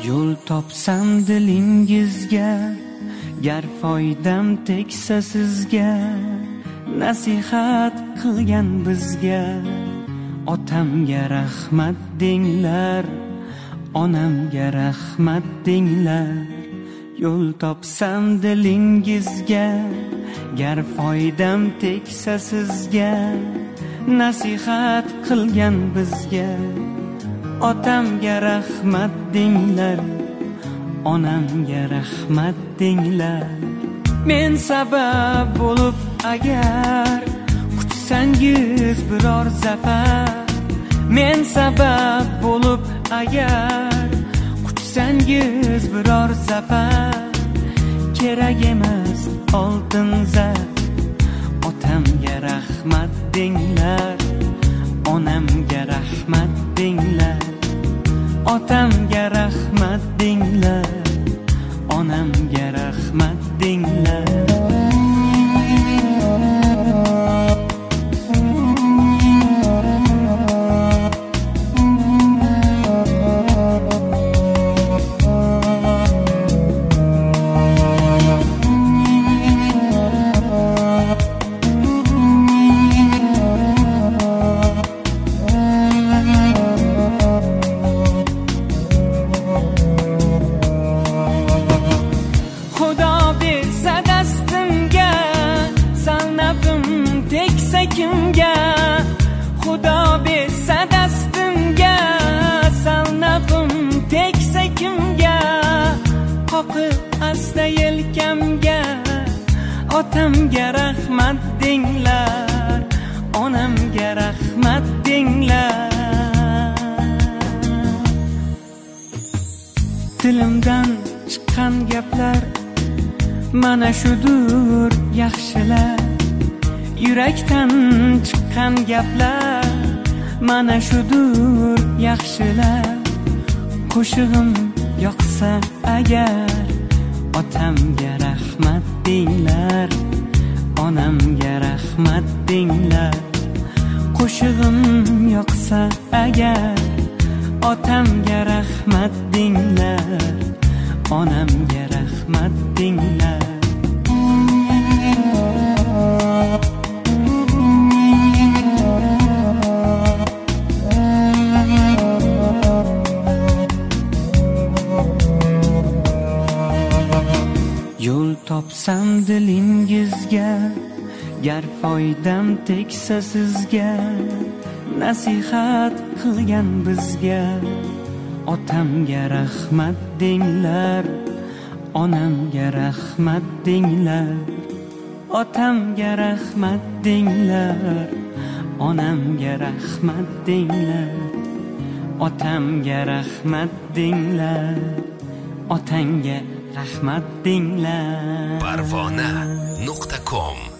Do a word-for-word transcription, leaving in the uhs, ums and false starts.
yo'l topsam dilingizga, gar foydam tegsa sizga, nasihat qilgan bizga. Otamga rahmat denglar, onamga rahmat denglar. Yo'l topsam dilingizga, gar foydam tegsa sizga, nasihat qilgan bizga. Otamga rahmat denglar, onamga rahmat denglar. Men sabab bo'lib agar kutsangiz biror zafar, men sabab bo'lib agar kutsangiz biror zafar, kerak emas oltin zar. Otamga rahmat denglar, onamga rahmat denglar. Otamga rahmat denglar, onamga rahmat denglar. Kimga Xudo bersa dastimga, sal nafim tegsa kimga, qoqib asta yelkamga. Otamga rahmat denglar, onamga rahmat denglar. Dilimdan chiqqan gaplar mana shudur yaxshilar. Yurakdan chiqqan gaplar mana shudur yaxshilar. Qo'shig'im yoqsa agar, otamga rahmat denglar, onamga rahmat denglar. Qo'shig'im yoqsa agar, otamga rahmat denglar, onamga rahmat denglar. Yo'l topsam dilingizga, gar foydam tegsa sizga, nasihat qilgan bizga. Otamga rahmat denglar, onamga rahmat denglar. Otamga rahmat denglar, onamga rahmat denglar. Otamga rahmat denglar, otangga rahmat denglar. Parvona nuqta com